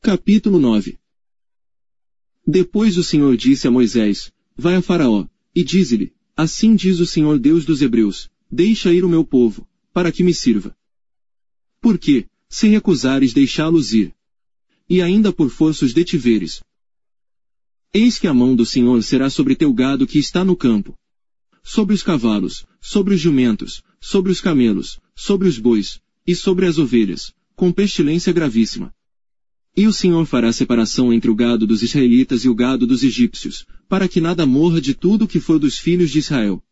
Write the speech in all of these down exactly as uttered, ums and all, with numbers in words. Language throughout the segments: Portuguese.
Capítulo nove. Depois o Senhor disse a Moisés: Vai a Faraó, e dize-lhe: Assim diz o Senhor Deus dos Hebreus, deixa ir o meu povo, para que me sirva. Porque, se recusares deixá-los ir, e ainda por força os detiveres, eis que a mão do Senhor será sobre teu gado que está no campo, sobre os cavalos, sobre os jumentos, sobre os camelos, sobre os bois, e sobre as ovelhas, com pestilência gravíssima. E o Senhor fará separação entre o gado dos israelitas e o gado dos egípcios, para que nada morra de tudo que for dos filhos de Israel.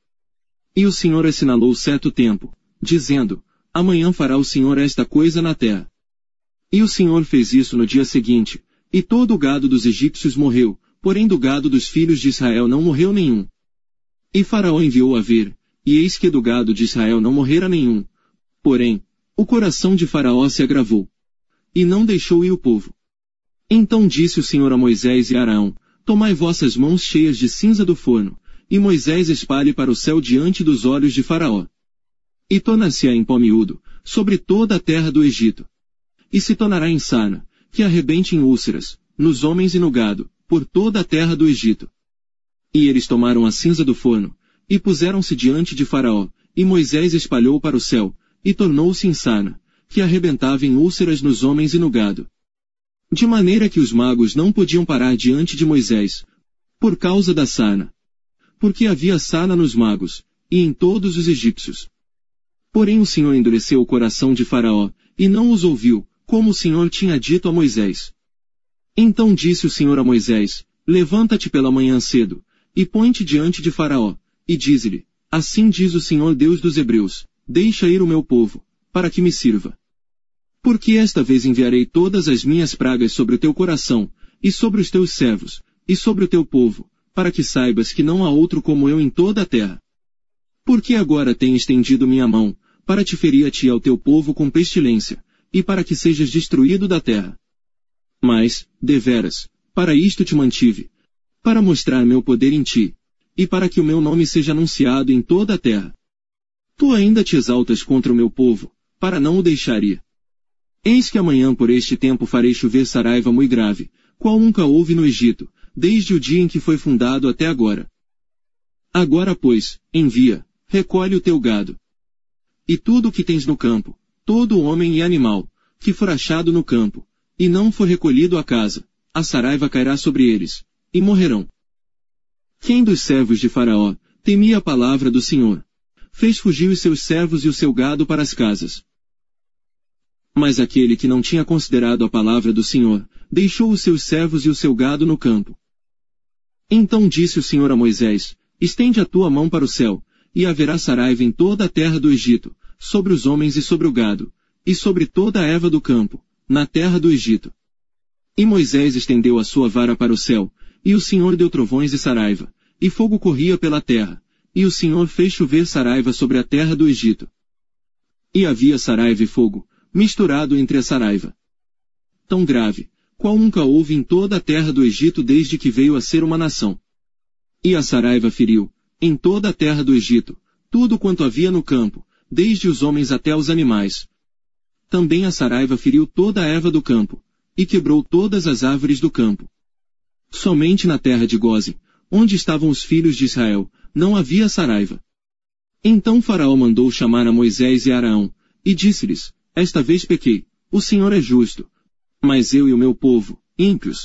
E o Senhor assinalou certo tempo, dizendo: Amanhã fará o Senhor esta coisa na terra. E o Senhor fez isso no dia seguinte, e todo o gado dos egípcios morreu, porém do gado dos filhos de Israel não morreu nenhum. E Faraó enviou a ver, e eis que do gado de Israel não morrera nenhum. Porém, o coração de Faraó se agravou, e não deixou ir o povo. Então disse o Senhor a Moisés e a Araão: Tomai vossas mãos cheias de cinza do forno, e Moisés espalhe para o céu diante dos olhos de Faraó. E tornar-se-á em pó miúdo, sobre toda a terra do Egito. E se tornará em sarna, que arrebente em úlceras, nos homens e no gado, por toda a terra do Egito. E eles tomaram a cinza do forno, e puseram-se diante de Faraó, e Moisés espalhou para o céu, e tornou-se em sarna, que arrebentava em úlceras nos homens e no gado. De maneira que os magos não podiam parar diante de Moisés, por causa da sarna. Porque havia sarna nos magos, e em todos os egípcios. Porém o Senhor endureceu o coração de Faraó, e não os ouviu, como o Senhor tinha dito a Moisés. Então disse o Senhor a Moisés: Levanta-te pela manhã cedo, e põe-te diante de Faraó, e dize-lhe: Assim diz o Senhor Deus dos Hebreus, deixa ir o meu povo, para que me sirva. Porque esta vez enviarei todas as minhas pragas sobre o teu coração, e sobre os teus servos, e sobre o teu povo, para que saibas que não há outro como eu em toda a terra. Porque agora tenho estendido minha mão, para te ferir a ti e ao teu povo com pestilência, e para que sejas destruído da terra. Mas, deveras, para isto te mantive, para mostrar meu poder em ti, e para que o meu nome seja anunciado em toda a terra. Tu ainda te exaltas contra o meu povo, para não o deixar ir. Eis que amanhã por este tempo farei chover saraiva muito grave, qual nunca houve no Egito, desde o dia em que foi fundado até agora. Agora pois, envia, recolhe o teu gado. E tudo o que tens no campo, todo homem e animal, que for achado no campo, e não for recolhido à casa, a saraiva cairá sobre eles, e morrerão. Quem dos servos de Faraó temia a palavra do Senhor, fez fugir os seus servos e o seu gado para as casas. Mas aquele que não tinha considerado a palavra do Senhor, deixou os seus servos e o seu gado no campo. Então disse o Senhor a Moisés: Estende a tua mão para o céu, e haverá saraiva em toda a terra do Egito, sobre os homens e sobre o gado, e sobre toda a erva do campo, na terra do Egito. E Moisés estendeu a sua vara para o céu, e o Senhor deu trovões e saraiva, e fogo corria pela terra, e o Senhor fez chover saraiva sobre a terra do Egito. E havia saraiva e fogo, misturado entre a saraiva. Tão grave, qual nunca houve em toda a terra do Egito desde que veio a ser uma nação. E a saraiva feriu, em toda a terra do Egito, tudo quanto havia no campo, desde os homens até os animais. Também a saraiva feriu toda a erva do campo, e quebrou todas as árvores do campo. Somente na terra de Gósen, onde estavam os filhos de Israel, não havia saraiva. Então Faraó mandou chamar a Moisés e a Araão, e disse-lhes: Esta vez pequei, o Senhor é justo, mas eu e o meu povo, ímpios.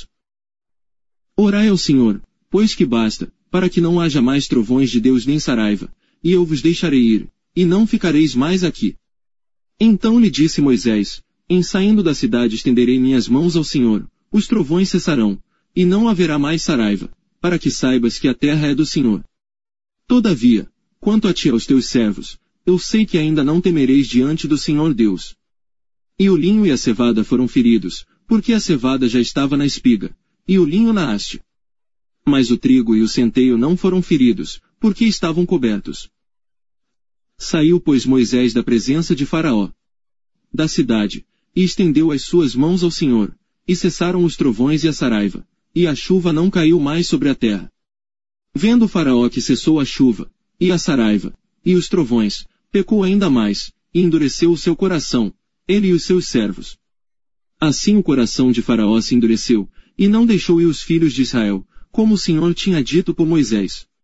Orai ao Senhor, pois que basta, para que não haja mais trovões de Deus nem saraiva, e eu vos deixarei ir, e não ficareis mais aqui. Então lhe disse Moisés: Em saindo da cidade estenderei minhas mãos ao Senhor, os trovões cessarão, e não haverá mais saraiva, para que saibas que a terra é do Senhor. Todavia, quanto a ti e aos teus servos, eu sei que ainda não temereis diante do Senhor Deus. E o linho e a cevada foram feridos, porque a cevada já estava na espiga, e o linho na haste. Mas o trigo e o centeio não foram feridos, porque estavam cobertos. Saiu, pois, Moisés da presença de Faraó, da cidade, e estendeu as suas mãos ao Senhor, e cessaram os trovões e a saraiva, e a chuva não caiu mais sobre a terra. Vendo Faraó que cessou a chuva, e a saraiva, e os trovões, pecou ainda mais, e endureceu o seu coração, ele e os seus servos. Assim o coração de Faraó se endureceu, e não deixou ir os filhos de Israel, como o Senhor tinha dito por Moisés.